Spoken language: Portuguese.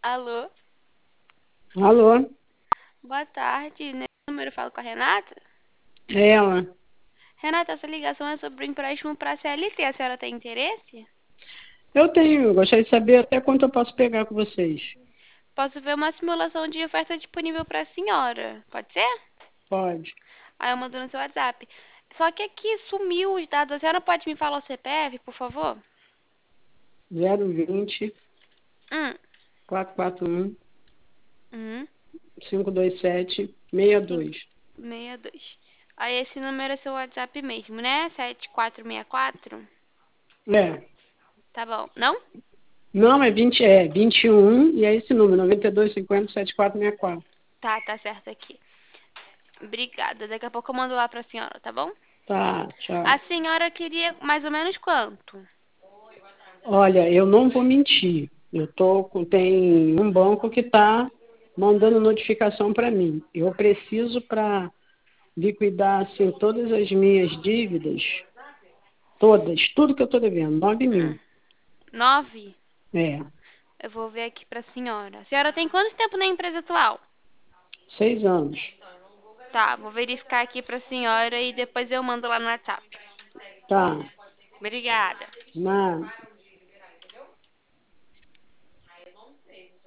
Alô? Alô? Boa tarde. Nesse número eu falo com a Renata? É ela. Renata, essa ligação é sobre o empréstimo para a CLT. A senhora tem interesse? Eu gostaria de saber até quanto eu posso pegar com vocês. Posso ver uma simulação de oferta disponível para a senhora. Pode ser? Pode. Aí eu mando no seu WhatsApp. Só que aqui sumiu os dados. A senhora pode me falar o CPF, por favor? 020 Hum, 441 hum, 527 cinco, 62. 62. Aí esse número é seu WhatsApp mesmo, né? 7464. É. Tá bom. Não? Não, é 21 e é esse número, 9250 7464. Tá certo aqui. Obrigada. Daqui a pouco eu mando lá pra senhora, tá bom? Tá, A tchau. senhora queria mais ou menos quanto? Olha, eu não vou mentir. Tem um banco que está mandando notificação para mim. Eu preciso para liquidar assim todas as minhas dívidas, todas, tudo que eu estou devendo, 9.000. 9? É, Eu vou ver aqui pra senhora. A senhora tem quanto tempo na empresa atual? 6 anos. Tá, vou verificar aqui pra senhora e depois eu mando lá no WhatsApp. Tá, Obrigada. nada.